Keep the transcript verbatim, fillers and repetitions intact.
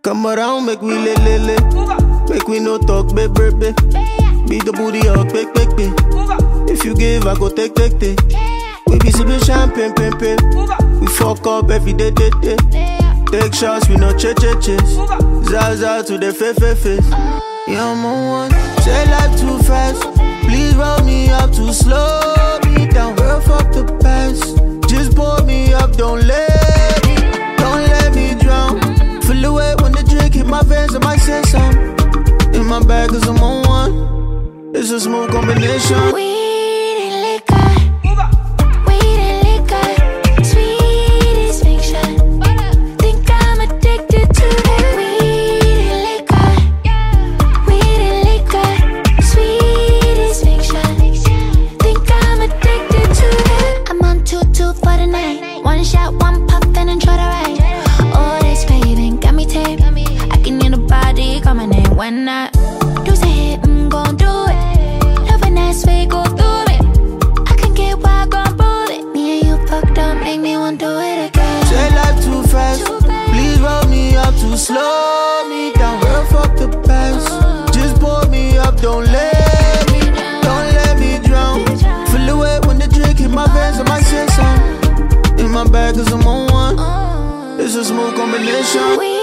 Come around, make we le le le. Make we no talk, babe, babe, babe. Beat the booty up, quick, quick, quick. If you give, I go take, take, take. We be sipping champagne, pim, pim. We fuck up every day, day, day. Take shots, we no che, che, chase. Zaza to the fe, fe, face. Yeah, I'm on one. Say life too fast. Please roll me up to slow me down. Girl, fuck the past. Just pour me up, don't let me, don't let me drown. Feel the way when the drink hit my veins, I might say something. In my bag, cause I'm on one. It's a smooth combination. Weed and liquor. Weed and liquor. Sweetest fiction. Think I'm addicted to that. Weed and liquor. Weed and liquor. Sweetest fiction. Think I'm addicted to that. I'm on two two for the night. One shot, one puff, then enjoy the ride. Oh, this craving got me taped. I can hear the body call my name when I do say hit, I'm gon' do it. Loving that way, go through it. I can get wild, gon' prove it. Me and you fucked up, make me want to do it again. Say life too fast. Please roll me up to slow me down. Girl, fuck the past. Just pour me up, don't let me, don't let me drown. Feel the way when the drink hit my veins, I might say something. In my bag, cause I'm on one. It's a smooth combination.